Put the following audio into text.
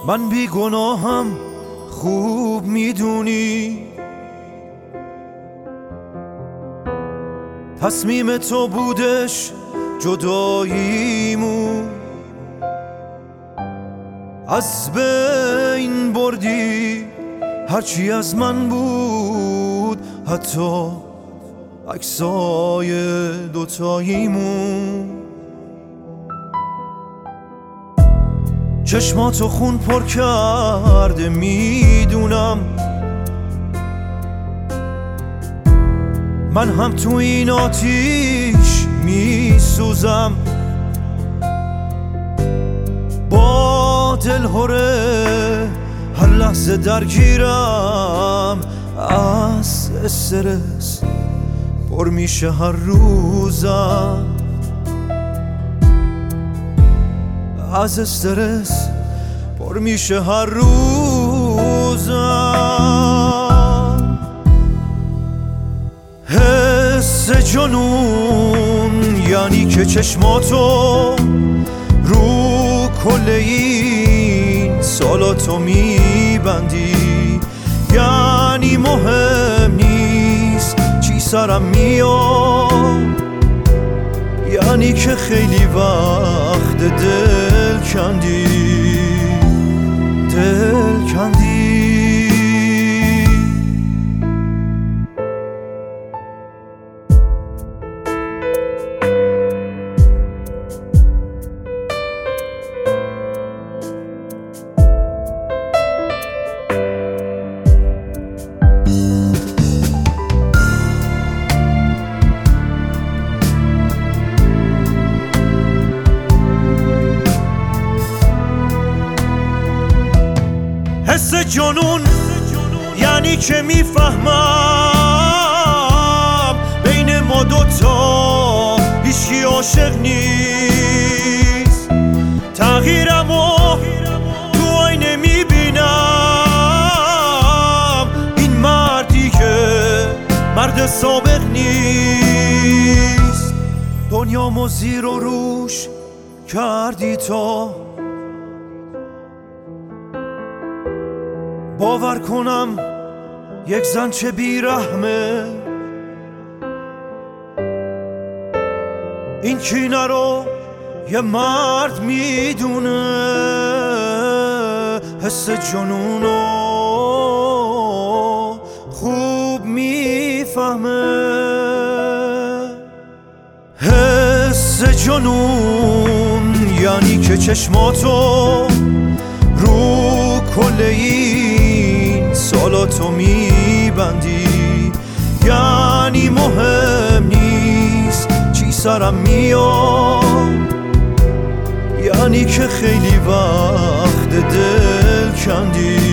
من بی گناهم خوب میدونی، تصمیم تو بودش جداییمون، از بین بردی هرچی از من بود، حتی عکسای دوتاییمون. چشماتو خون پر کرده میدونم، من هم تو این آتیش میسوزم، با دلهوره هر لحظه درگیرم، از استرس پر میشه هر روزم، از استرس پر میشه هر روزم. حس جنون یعنی که چشماتو رو کل این سالاتو میبندی، یعنی مهم نیست چی سرم میاد، یعنی که خیلی وقت دل کندی، دل کندی. حس جنون یعنی که میفهمم بین ما دوتا هیچکی عاشق نیست، تغییرمو تو آینه میبینم، این مردی که مرد سابق نیست. دنیامو زیر و روش کردی تا باور کنم یک زن چه بیرحمه، این کینه رو یه مرد میدونه، حس جنونو خوب میفهمه. حس جنون یعنی که چشماتو رو کل این سالاتو میبندی، یعنی مهم نیست چی سرم میاد، یعنی که خیلی وقت دل کندی.